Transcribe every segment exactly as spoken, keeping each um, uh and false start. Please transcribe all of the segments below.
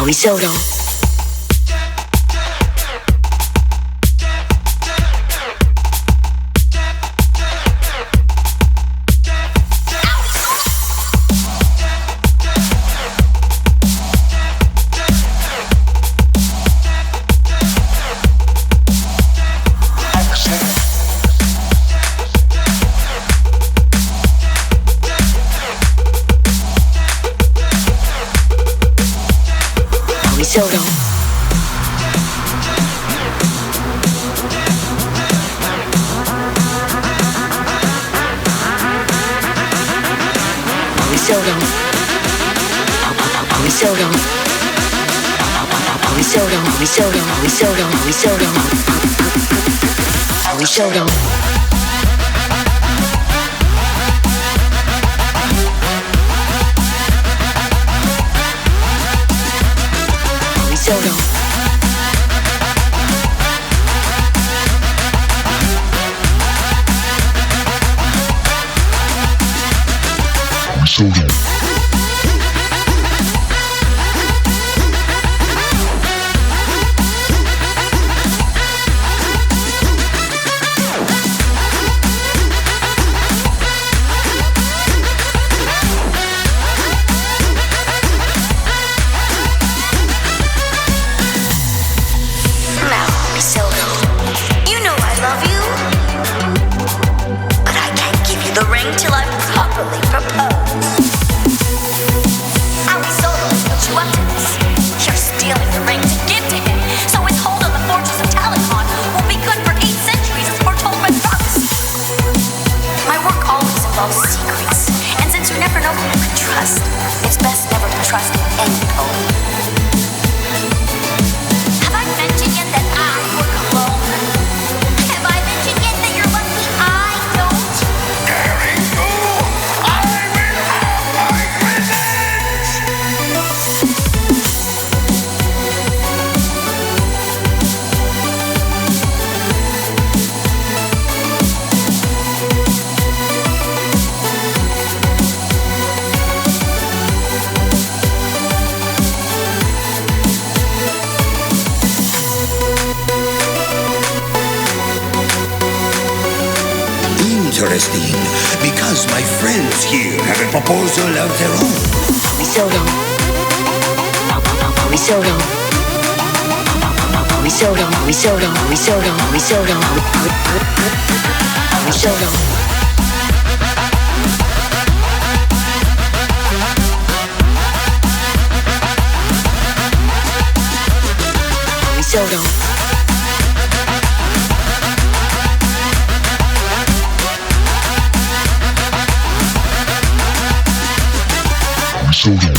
we solo. Solo. We solo. We solo. We solo. We solo. We solo. We solo. We solo. Solo. Solo. Till I properly propose. I'll be solo to put you up to this. You're stealing the ring to give to him, so his hold on the fortress of Talakon will be good for eight centuries as foretold by prophecy. My work always involves secrets, and since you never know who you can trust, it's best never to trust any poet. Have I mentioned yet that I work alone? Have I mentioned yet that you're lucky I don't? Interesting, because my friends here have a proposal of their own. We solo. We solo. We solo. We solo. We solo. We solo. We solo. We solo. Solo.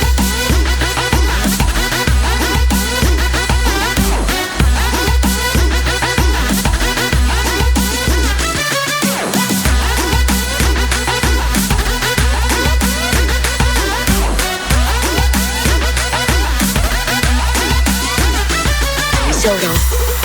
Solo.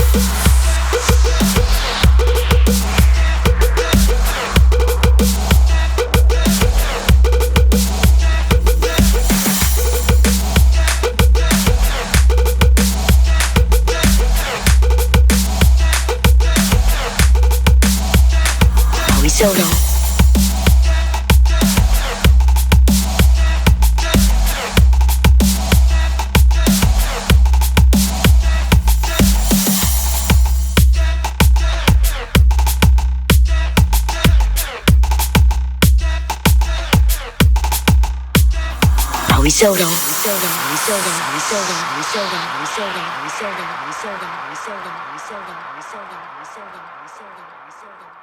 Solo. We solo. We solo. We solo. We solo. We solo. We solo. We solo. We solo. We solo. We solo. We solo. We solo. We solo. We solo.